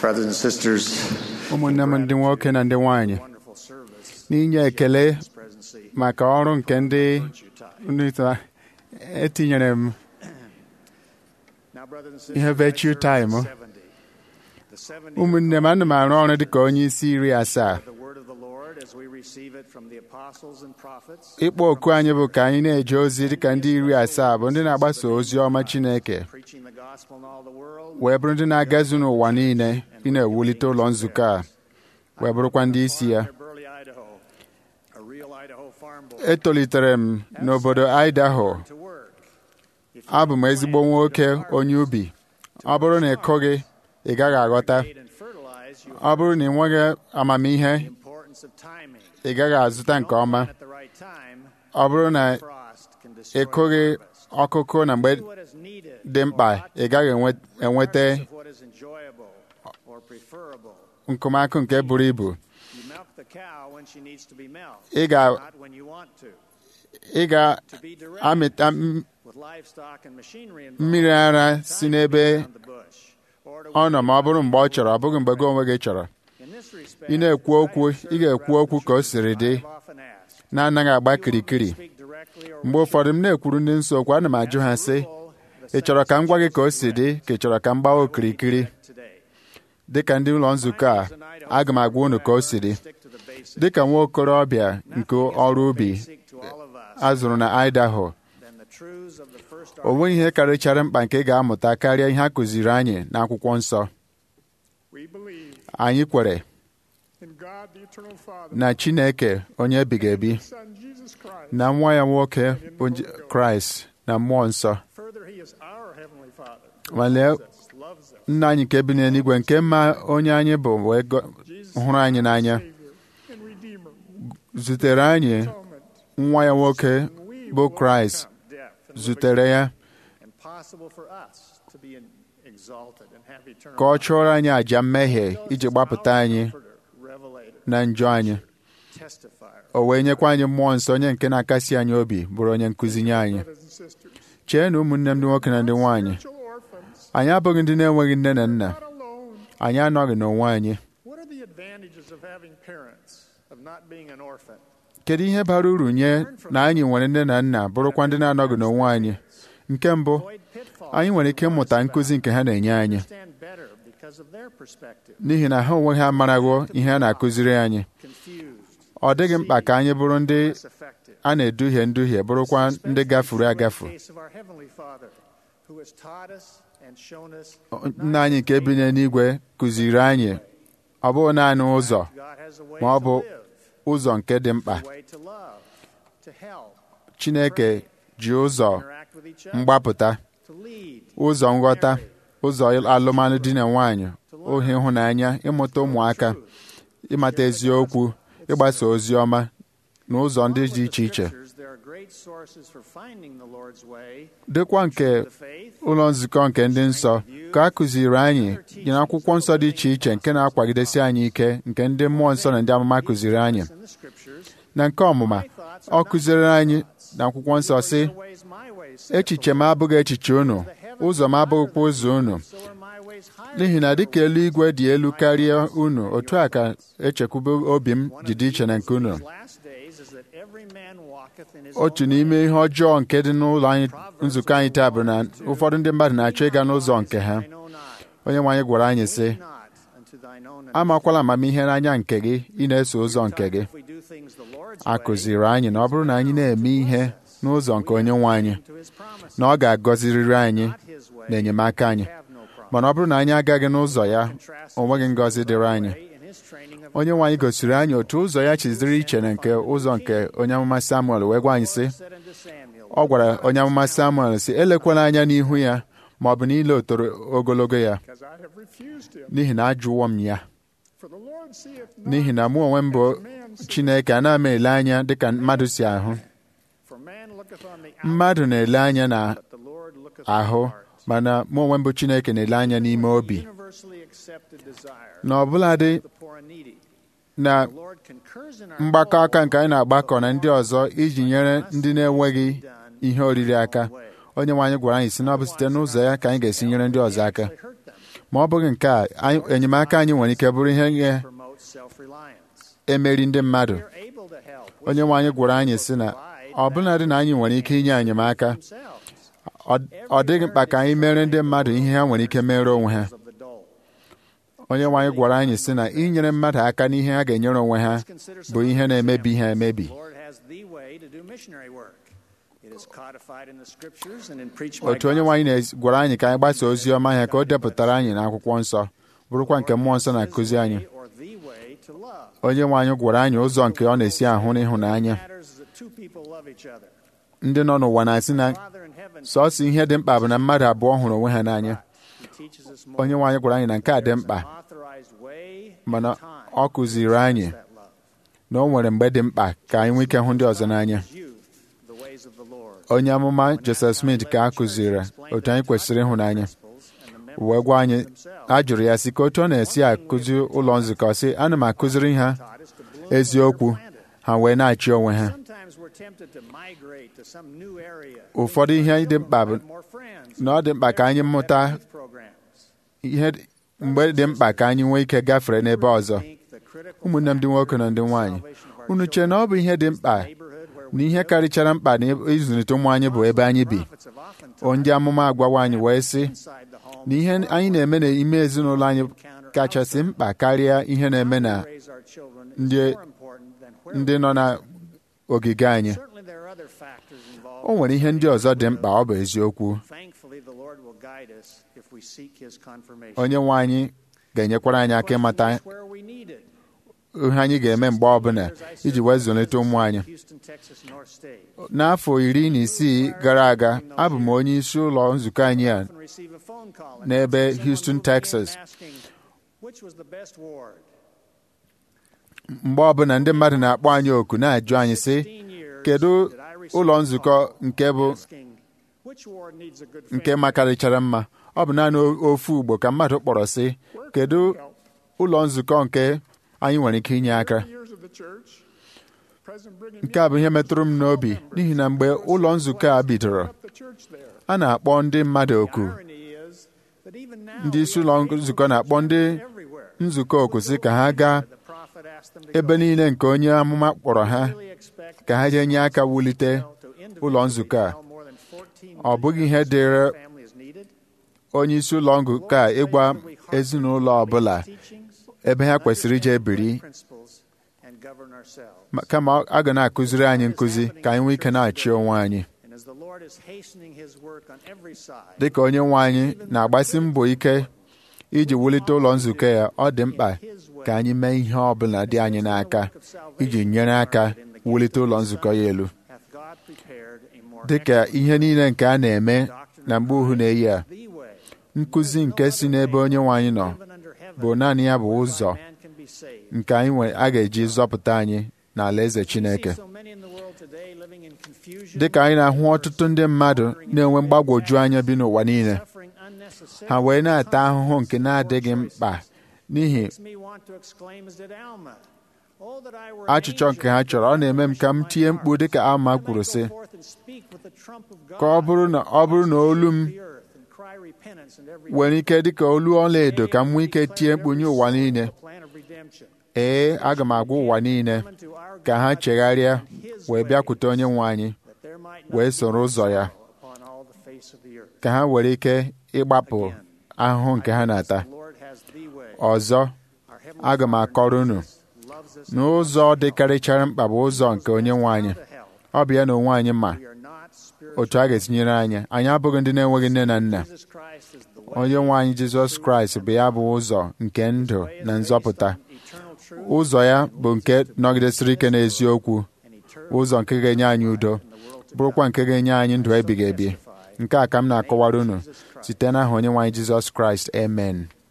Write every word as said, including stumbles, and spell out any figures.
Brothers and sisters, ụmụnne m ndị nwoke na ndị nwanyị, n'inye ekele maka ọrụ nke ndị ndị etinyere m ihe virtue time. Ụmụnne m, ana m arụ ọrụ dịka onye isi iri asaa. Ịkpọ oku anyị bụ ka anyị na-eje ozi dịka ndị iri asaa bụ ndị na-agbasa ozi ọma Chineke, wee bụrụ ndị na-agazu n'ụwa niile ị na-ewulite ụlọ nzukọ a, wee bụrụkwa ndị isi ya. Etolitere m n'obodo Idaho. Abụ m ezigbo nwoke onye ubi. Ọ bụrụ na ị kụghị, ị gaghị aghọta. Ọ bụrụ na ị nweghị amamihe, ị gaghị azụta nke ọma. Ọ bụrụ na ị kụghị ọkụkụ na mgbe dị mkpa, ị gaghị enweta nkụmakụ nke buru ibu. Ị ga-amịta mmiri ara si n'ebe ọ nọ ma ọ bụrụ mgbe ọ chọrọ, ọ bụghị mgbe gị onwe gị chọrọ. Ị na-ekwu okwu, ị ga-ekwu okwu ka o siri dị, na-anaghị agba kirikiri. Mgbe ụfọdụ m na-ekwuru ndị nsọ okwu, ana m ajụ ha sị, ị chọrọ ka m gwa gị ka o si dị ka ị chọrọ ka m gbawa okirikiri? Dịka ndị ụlọ nzukọ a, aga m agwa unu ka o si dị. Dịka nwa okorobịa nke ọrụ ubi a zụrụ na Idaho, o nweghị ihe karịchara mkpa nke ị ga-amụta karịa ihe a kụziri anyị n'akwụkwọ nsọ. Anyị kwere na Chineke onye ebighị ebi, na nwa ya nwoke bụ Kraịst, na mmụọ nsọ. Ma lee, Nna anyị nke bi n'eluigwe, nke mma onye anyị bụ wee hụrụ anyị n'anya, zutere anyị nwa ya nwoke bụ Kraịst, zutere ya ka ọ chụọrọ anyị àjà mmehie iji gbapụta anyị na njọ anyị. O wee nyekwa anyị mmụọ nsọ, onye nke na-akasi anyị obi, bụrụ onye nkụzi nye anyị. Chee na ụmụnne m ndị nwoke na ndị nwaanyị, anyị abụghị ndị na-enweghị nne na nna. Anyị anọghị n'onwe anyị. Kedu ihe bara uru nye na anyị nwere nne na nna bụrụkwa ndị na-anọghị n'onwe anyị? Nke mbụ, anyị nwere ike ịmụta nkụzi nke ha na-enye anyị, n'ihi na ha onwe ha amaraghị ihe a na-akụziri anyị. Ọ dịghị mkpa ka anyị bụrụ ndị a na-eduhie nduhie, bụrụkwa ndị gafuru agafu. Nna anyị nke bi n'eluigwe kụziri anyị ọ bụghị naanị ụzọ, ma ọ bụ ụzọ nke dị mkpa. Chineke ji ụzọ mgbapụta, ụzọ nghọta, ụzọ alụmalụ di na nwanyị, ohi ịhụnanya, ịmụta ụmụaka, ịmata eziokwu, ịgbasa ozi ọma na ụzọ ndị dị iche iche. Dịkwa nke ụlọ nzukọ nke ndị nsọ ka a kụziri anyị dị n'akwụkwọ nsọ dị iche iche nke na-akwagidesi anyị ike, nke ndị mmụọ nsọ na ndị amụma kụziri anyị. Na nke ọmụma, ọ kụziri anyị n'akwụkwọ nsọ sị, echiche m abụghị echiche unu, ụzọ m abụghịkwa ụzọ unu. N'ihi na dịka eluigwe dị elu karịa unu, otu a ka echekwube obi m ji dị iche na nke unu. Otu n'ime ihe ọjọọ nke dị n'ụlọ anyị nzukọ anyị taa bụ na ụfọdụ ndị mmadụ na-achọ ịga n'ụzọ nke ha. Onye nwe anyị gwara anyị sị, amakwala amamihe n'anya nke gị ị na-eso ụzọ nke gị. A kụziri anyị na ọ bụrụ na anyị na-eme ihe n'ụzọ nke onye nwe anyị, na ọ ga-agọzirịrị anyị na enyemaka anyị. Mana ọ bụrụ na anyị agaghị n'ụzọ ya, o nweghị ngọzi dịrị anyị. Onye nwe anyị gosiri anyị otu ụzọ ya chiziri iche na nke ụzọ nke onye amụma Samuel, wee gwa anyị sị, ọ gwara onye amụma Samuel sị, elekwala anya n'ihu ya ma ọ bụ n'ile otoro ogologo ya, n'ihi na ajụwo m ya. N'ihi na mụ onwe m bụ Chineke, ana m ele anya dịka mmadụ si ahụ. Mmadụ na-ele anya na ahụ, mana mụ onwe m bụ Chineke na-ele anya n'ime obi. Na ọbụladị na mgbakọ aka nke anyị na-agbakọ na ndị ọzọ iji nyere ndị na-enweghị ihe oriri aka, onye nwe anyị gwara anyị sị na ọ bụ site n'ụzọ ya ka anyị ga-esi nyere ndị ọzọ aka. ma ọ bụghị nke a enyemaka anyị nwere ike bụrụ ihe ga-emeri ndị mmadụ. onye nwe anyị gwara anyị sị na ọbụnadị na anyị nwere ike inye enyemaka, ọ dịghị mkpa ka anyị mere ndị mmadụ ihe ha nwere ike mere onwe ha. onye nwe anyị gwara anyị sị na inyere mmadụ aka n'ihe ha ga-enyere onwe ha bụ ihe na-emebi ha emebi. otu onye nwe anyị gwara anyị ka anyị gbasa ozi ọma ya ka o depụtara anyị n'akwụkwọ nsọ, bụrụkwa nke mmụọ nsọ na-akụzi anyị. onye nwe anyị gwara anyị ụzọ nke ọ na-esi ahụ n'ịhụnanya. ndị nọ n'ụwa na-asị na sọọsọ ihe dị mkpa bụ na mmadụ abụọ hụrụ onwe ha n'anya. onye nwe anyị gwara anyị na nke a dị mkpa, mana ọ kụziri anyị na o nwere mgbe dị mkpa ka anyị nwee ike hụ ndị ọzọ n'anya. onye amụma Joseph Smith ka a kụziri otu anyị kwesịrị ịhụnanya, wee gwa anyị, a jụrụ ya sị ka otu ọ na-esi akụzi ụlọ nzukọ, sị ana m akụziri ha eziokwu, ha wee na-achị onwe ha. ụfọdụ ihe dị mkpa bụ na ọ dị mkpa ka anyị mụta ihe mgbe dị mkpa ka anyị nwee ike gafere n'ebe ọzọ. ụmụnne m ndị nwoke na ndị nwaanyị, unu chee na ọ bụ ihe dị mkpa na ihe karịchara mkpa na ịzụlite ụmụ anyị bụ ebe anyị bi. ndị amụma agwawa anyị wee sị na ihe anyị na-eme n'ime ezinụlọ anyị kachasị mkpa karịa ihe na-eme na ndị nọ n'ogige anyị. o nwere ihe ndị ọzọ dị mkpa, ọ bụ eziokwu. onye nwe anyị ga-enyekwara anyị aka ịmata ihe anyị ga-eme mgbe ọbụla iji wee zụlite ụmụ anyị. n'afọ iri na isii gara aga, abụ m onye isi ụlọ nzukọ anyị a n'ebe Houston, Texas. mgbe ọbụla ndị mmadụ na-akpọ anyị oku na-ajụ anyị sị, kedu ụlọ nzukọ nke bụ nke makarịchara mma? ọ bụ naanị ofu ugbo ka mmadụ kpọrọ sị, kedu ụlọ nzukọ nke anyị nwere ike inye aka? nke a bụ ihe metụrụ m n'obi, n'ihi na mgbe ụlọ nzukọ a bidoro, a na-akpọ ndị mmadụ oku. ndị isi ụlọ nzukọ na-akpọ ndị nzukọ oku sị ka ha gaa ebe niile nke onye amụma kpọrọ ha ka ha jee nye aka wulite ụlọ nzukọ a. ọ bụghị ihe dịrị onye isi ụlọ nzukọ a ịgwa ezinụlọ ọbụla ebe ha kwesịrị ije biri, kama a ga na-akụziri anyị nkụzi ka anyị nwee ike na-achị onwe anyị. dị ka onye nwe anyị na-agbasi mbọ ike iji wulite ụlọ nzukọ ya, ọ dị mkpa ka anyị mee ihe ọ bụla dị anyị n'aka iji nyere aka wulite ụlọ nzukọ ya elu. dị ka ihe niile nke a na-eme na mgbe uhu na-eyi a, nkụzi nke si n'ebe onye nwe anyị nọ bụ naanị ya bụ ụzọ nke anyị nwere a ga-eji zọpụta anyị n'ala eze Chineke. dị ka anyị na-ahụ ọtụtụ ndị mmadụ na-enwe mgbagwoju anya bi n'ụwa niile, ha wee na-ata ahụhụ nke na-adịghị mkpa n'ihi achịchọ nke ha chọrọ. ọ na-eme m ka m tie mkpu dịka Alma kwuru sị, ka ọ bụrụ na ọ bụrụ na olu m nwere ike dịka olu ọlaedo ka m nwee ike tie mkpu nye ụwa niile. ee, aga m agwa ụwa niile ka ha chegharịa wee bịakwute onye nwe anyị wee soro ụzọ ya, ka ha were ike ịgbapụ ahụhụ nke ha na-ata. ọzọ, aga m akọrọ unu n'ụzọ dịkarịchara mkpa bụ ụzọ nke onye nwe anyị. ọ bụ ya na onwe anyị ma otu a ga-etinyere anyị. anyị abụghị ndị na-enweghị nne na nna. onye nwe anyị Jizọs Kraịst bụ ya bụ ụzọ nke ndụ na nzọpụta. ụzọ ya bụ nke nọgidesịrị ike n'eziokwu, ụzọ nke ga-enye anyị udo, bụrụkwa nke ga-enye anyị ndụ ebighị ebi. nke a ka m na-akọwara unu site n'aha onye nwe anyị Jizọs Kraịst. Amen.